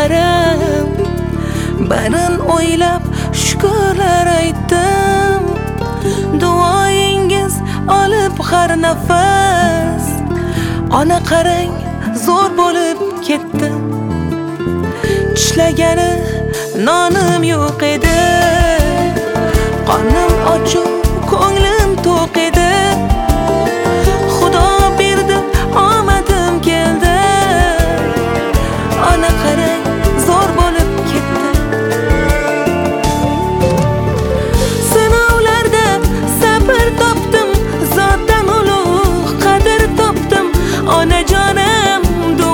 duolarim, barin o'ylab shukrlar aytdim. Duoyingiz olib har nafas, ona qarang zo'r bo'lib ketdi. Tishlagani nonim yo'q edi, qornim ochiq, ko'nglim to'q edi. Xudo berdi, omadim keldi. Ona qarang zo'r bo'lib ketdi. Sinovlarda sabr topdim, zotdan ulug' qadr topdim. Onajonim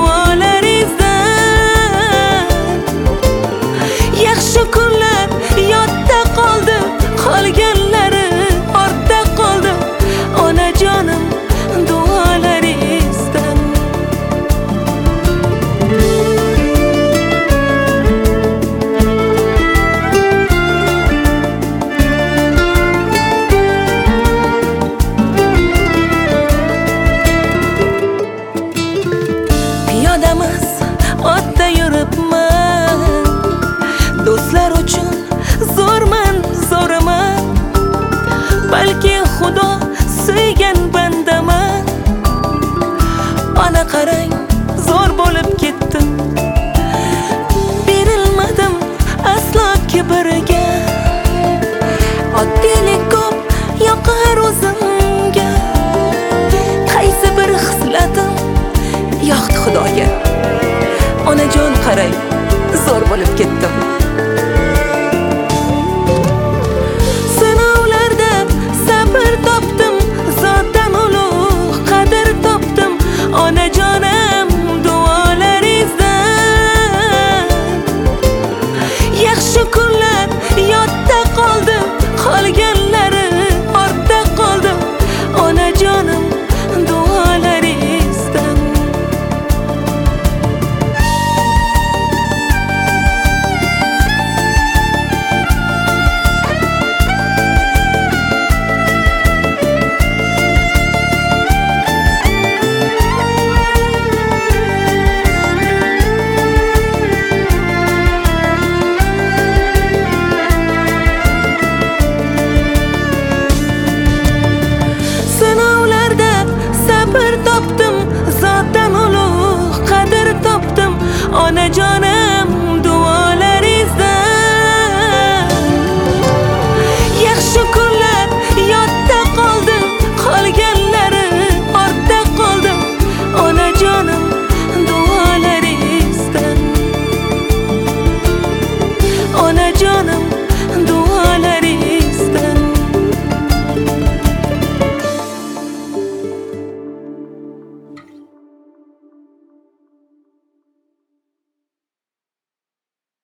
duolaringizdan yaxshi kunlar yodda qoldi, qolganlari ortda qoldi. Onajonim duolaringizdan. Piyodamiz otda yuribman, do'stlar uchun zo'rman, zo'raman. Balki Xudo suygan bandaman. Ona qarang zo'r bo'lib ketdim. Berilmadim aslo kibrga, oddiylik ko'p yoqar o'zimga. Qaysi bir hislatim yoqdi Xudoga. Onajon qarang zo'r bo'lib ketdim.